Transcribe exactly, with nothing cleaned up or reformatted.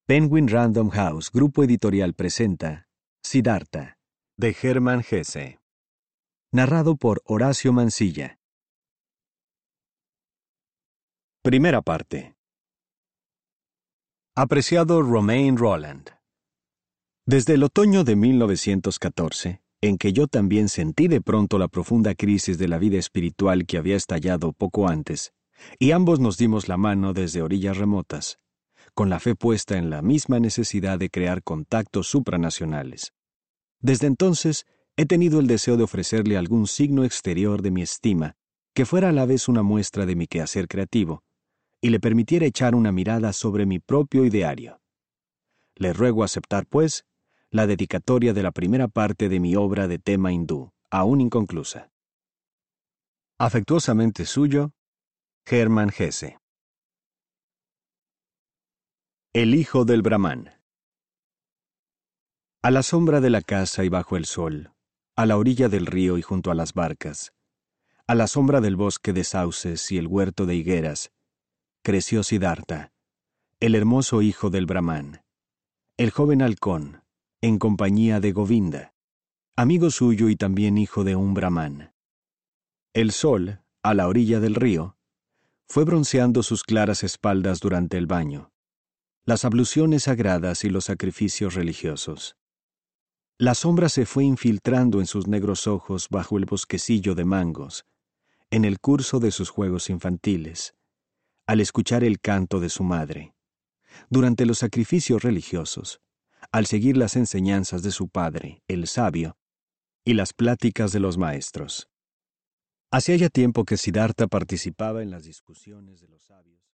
Penguin Random House, Grupo Editorial presenta Siddhartha, de Hermann Hesse. Narrado por Horacio Mancilla. Primera parte. Apreciado Romain Rolland. Desde el otoño de mil novecientos catorce, en que yo también sentí de pronto la profunda crisis de la vida espiritual que había estallado poco antes, y ambos nos dimos la mano desde orillas remotas, con la fe puesta en la misma necesidad de crear contactos supranacionales. Desde entonces, he tenido el deseo de ofrecerle algún signo exterior de mi estima, que fuera a la vez una muestra de mi quehacer creativo, y le permitiera echar una mirada sobre mi propio ideario. Le ruego aceptar, pues, la dedicatoria de la primera parte de mi obra de tema hindú, aún inconclusa. Afectuosamente suyo, Hermann Hesse. El hijo del Brahmán. A la sombra de la casa y bajo el sol, a la orilla del río y junto a las barcas, a la sombra del bosque de sauces y el huerto de higueras, creció Siddhartha, el hermoso hijo del Brahmán, el joven halcón, en compañía de Govinda, amigo suyo y también hijo de un Brahmán. El sol, a la orilla del río, fue bronceando sus claras espaldas durante el baño, las abluciones sagradas y los sacrificios religiosos. La sombra se fue infiltrando en sus negros ojos bajo el bosquecillo de mangos, en el curso de sus juegos infantiles, al escuchar el canto de su madre, durante los sacrificios religiosos, al seguir las enseñanzas de su padre, el sabio, y las pláticas de los maestros. Hacía ya tiempo que Siddhartha participaba en las discusiones de los sabios.